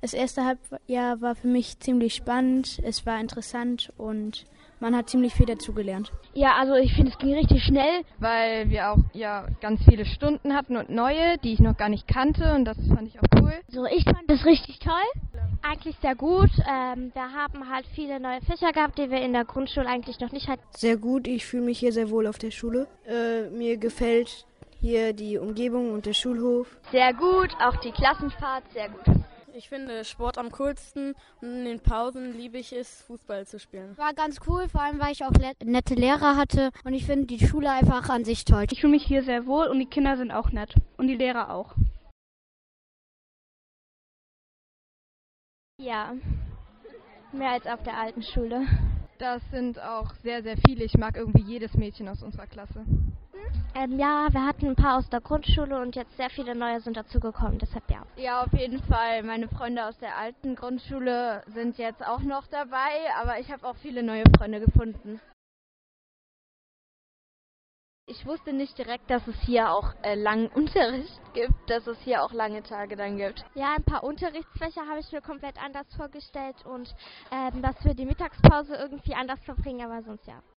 Das erste Halbjahr war für mich ziemlich spannend, es war interessant und man hat ziemlich viel dazugelernt. Ja, also ich finde, es ging richtig schnell, weil wir auch ganz viele Stunden hatten und neue, die ich noch gar nicht kannte und das fand ich auch cool. So, ich fand das richtig toll. Eigentlich sehr gut. Wir haben halt viele neue Fächer gehabt, die wir in der Grundschule eigentlich noch nicht hatten. Sehr gut, ich fühle mich hier sehr wohl auf der Schule. Mir gefällt hier die Umgebung und der Schulhof. Sehr gut, auch die Klassenfahrt, sehr gut. Ich finde Sport am coolsten und in den Pausen liebe ich es, Fußball zu spielen. War ganz cool, vor allem weil ich auch nette Lehrer hatte und ich finde die Schule einfach an sich toll. Ich fühle mich hier sehr wohl und die Kinder sind auch nett und die Lehrer auch. Ja, mehr als auf der alten Schule. Das sind auch sehr, sehr viele. Ich mag irgendwie jedes Mädchen aus unserer Klasse. Ja, wir hatten ein paar aus der Grundschule und jetzt sehr viele neue sind dazugekommen, deshalb ja. Ja, auf jeden Fall. Meine Freunde aus der alten Grundschule sind jetzt auch noch dabei, aber ich habe auch viele neue Freunde gefunden. Ich wusste nicht direkt, dass es hier auch langen Unterricht gibt, dass es hier auch lange Tage dann gibt. Ja, ein paar Unterrichtsfächer habe ich mir komplett anders vorgestellt und dass wir die Mittagspause irgendwie anders verbringen, aber sonst ja.